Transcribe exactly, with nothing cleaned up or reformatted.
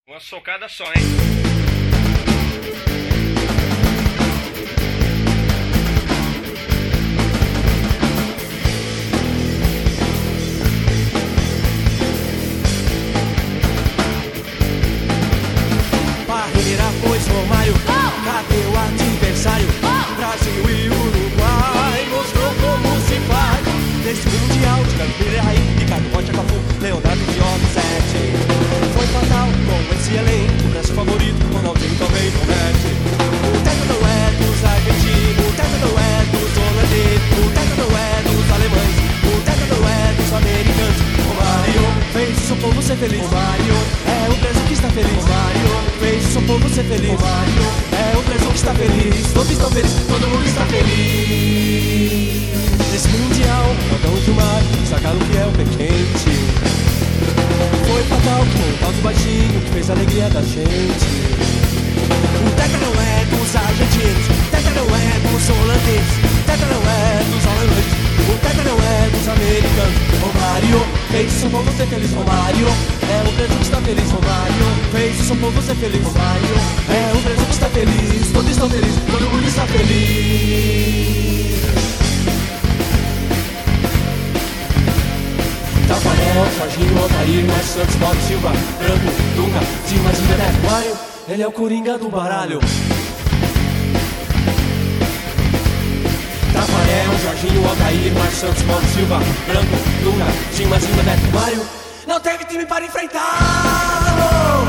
Uma socada só, hein? Parreira pois Romário, oh! Cadê o adversário? Oh! Brasil e Uruguai mostrou como se faz. Nesse mundial de Campeira aí, Ricardo Rocha, Cafu, Leonardo Viola, sete. Foi fatal com esse elenco, o Brasil favorito, Ronaldinho também promete. O teto não é dos argentinos, o teto não é dos holandeses, o teto não é dos alemães, o teto não é dos americanos. O Mário fez o seu povo ser feliz. O Mário é o Brasil que está feliz. O Mário fez o seu povo ser feliz. O Mário é o Brasil que está feliz. Todos estão felizes, todo mundo está feliz. Nesse mundial, Rodão de mar, sacaram o que é o pé quente. Foi fatal com o tal do baixinho que fez a alegria da gente. O tetra não é dos argentinos, o tetra não é dos holandeses, o tetra não é dos alemães, o tetra não é dos americanos. Romário fez o seu povo ser feliz. Romário é o Brasil que está feliz. Romário fez o seu povo ser feliz. Romário é o Brasil que está feliz. Todos estão felizes, todo mundo está feliz. Tafarel, Jorginho, Altair, Márcio Santos, Paulo Silva, Branco, Dunga, Dimas e Bebeto, Mário, ele é o Coringa do baralho. Tafarel, Jorginho, Altair, Márcio Santos, Paulo Silva, Branco, Dunga, Dimas e Bebeto, Mário, não teve time para enfrentá-lo.